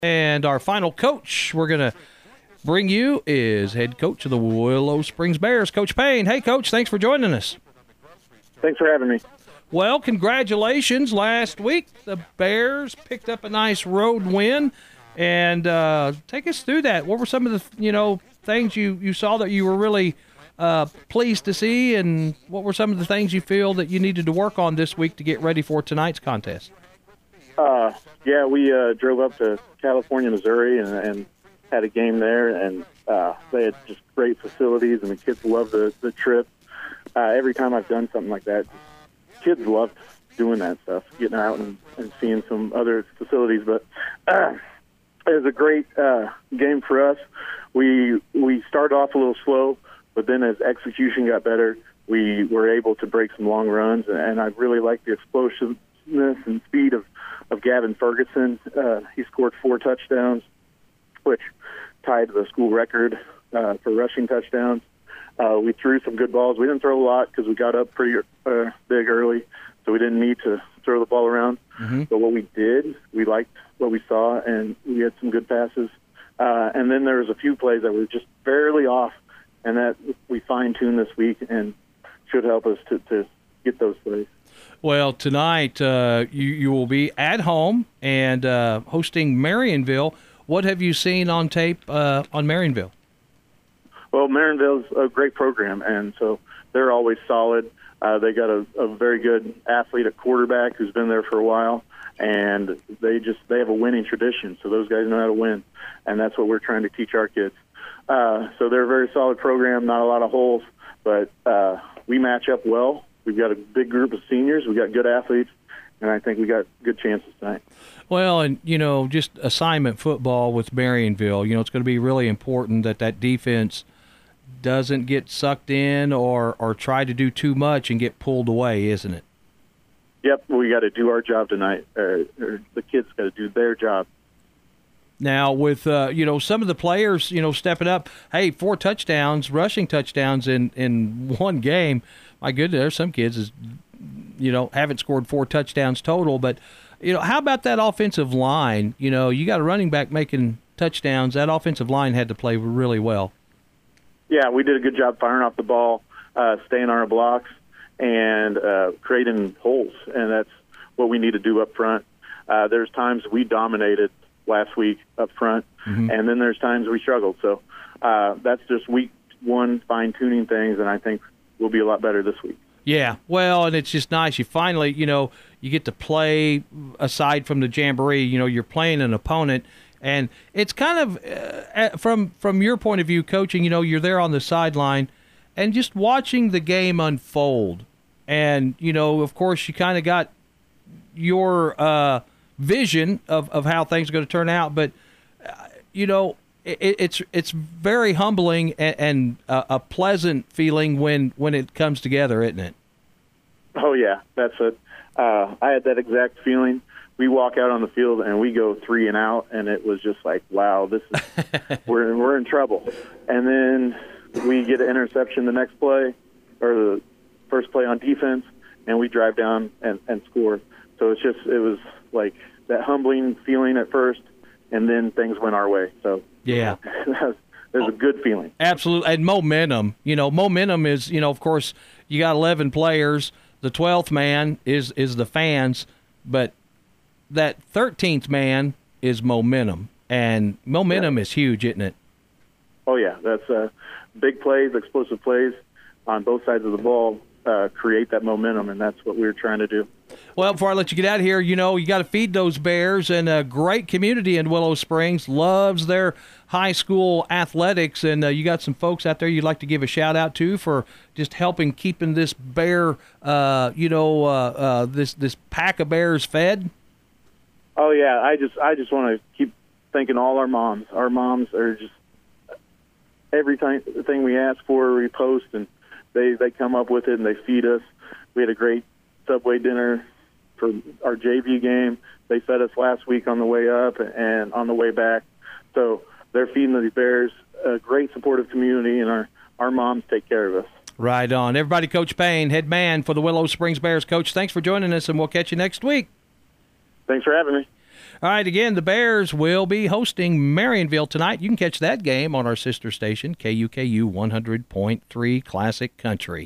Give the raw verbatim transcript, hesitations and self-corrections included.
And our final coach we're going to bring you is head coach of the Willow Springs Bears, Coach Payne. Hey, Coach, thanks for joining us. Thanks for having me. Well, congratulations. Last week, the Bears picked up a nice road win. And uh, take us through that. What were some of the, you know, things you, you saw that you were really uh, pleased to see, and what were some of the things you feel that you needed to work on this week to get ready for tonight's contest? Uh, yeah, we uh, drove up to California, Missouri, and, and had a game there, and uh, they had just great facilities, and the kids loved the, the trip. Uh, every time I've done something like that, kids loved doing that stuff, getting out and, and seeing some other facilities. But uh, it was a great uh, game for us. We we started off a little slow, but then as execution got better, we were able to break some long runs, and I really liked the explosiveness and speed of, of Gavin Ferguson. Uh, he scored four touchdowns, which tied the school record uh, for rushing touchdowns. Uh, we threw some good balls. We didn't throw a lot because we got up pretty uh, big early, so we didn't need to throw the ball around. Mm-hmm. But what we did, we liked what we saw, and we had some good passes. Uh, and then there was a few plays that were just barely off, and that we fine-tuned this week and should help us to, to get those plays. Well, tonight uh, you, you will be at home and uh, hosting Marionville. What have you seen on tape uh, on Marionville? Well, Marionville's a great program, and so they're always solid. Uh, they got a, a very good athlete at quarterback who's been there for a while, and they just they have a winning tradition. So those guys know how to win, and that's what we're trying to teach our kids. Uh, so they're a very solid program, not a lot of holes, but uh, we match up well. We've got a big group of seniors. We've got good athletes, and I think we got good chances tonight. Well, and, you know, just assignment football with Marionville, you know, it's going to be really important that that defense doesn't get sucked in or, or try to do too much and get pulled away, isn't it? Yep, we got to do our job tonight. Or, or the kids got to do their job. Now, with, uh, you know, some of the players, you know, stepping up, hey, four touchdowns, rushing touchdowns in, in one game. My goodness, there's some kids, is, you know, haven't scored four touchdowns total. But, you know, how about that offensive line? You know, you got a running back making touchdowns. That offensive line had to play really well. Yeah, we did a good job firing off the ball, uh, staying on our blocks, and uh, creating holes. And that's what we need to do up front. Uh, there's times we dominated last week up front, mm-hmm. and then there's times we struggled. So uh, that's just week one fine-tuning things, and I think we'll be a lot better this week. Yeah, well, and it's just nice. You finally, you know, you get to play aside from the jamboree. You know, you're playing an opponent, and it's kind of, uh, from from your point of view, coaching, you know, you're there on the sideline, and just watching the game unfold. And, you know, of course, you kind of got your uh, vision of, of how things are going to turn out. But, uh, you know, it, it's it's very humbling and, and a, a pleasant feeling when, when it comes together, isn't it? Oh, yeah, that's it. Uh, I had that exact feeling. We walk out on the field and we go three and out, and it was just like, wow, this is we're we're in trouble. And then we get an interception the next play, or the first play on defense, and we drive down and, and score. So it's just it was like that humbling feeling at first, and then things went our way. So yeah, there's a good feeling. Absolutely, and momentum. You know, momentum is, you know, of course, you got eleven players. The twelfth man is is the fans, but that thirteenth man is momentum, and momentum yeah. is huge, isn't it? Oh, yeah. That's uh, big plays, explosive plays on both sides of the ball uh, create that momentum, and that's what we were trying to do. Well, before I let you get out of here, you know, you got to feed those Bears, and a great community in Willow Springs loves their high school athletics, and uh, you got some folks out there you'd like to give a shout-out to for just helping keeping this Bear, uh, you know, uh, uh, this this pack of Bears fed? Oh, yeah. I just I just want to keep thanking all our moms. Our moms are just every time, thing we ask for, we post, and they, they come up with it, and they feed us. We had a great Subway dinner for our J V game. They fed us last week on the way up and on the way back. So they're feeding the Bears, a great supportive community, and our, our moms take care of us. Right on. Everybody, Coach Payne, head man for the Willow Springs Bears. Coach, thanks for joining us, and we'll catch you next week. Thanks for having me. All right, again, the Bears will be hosting Marionville tonight. You can catch that game on our sister station, K U K U one hundred point three Classic Country.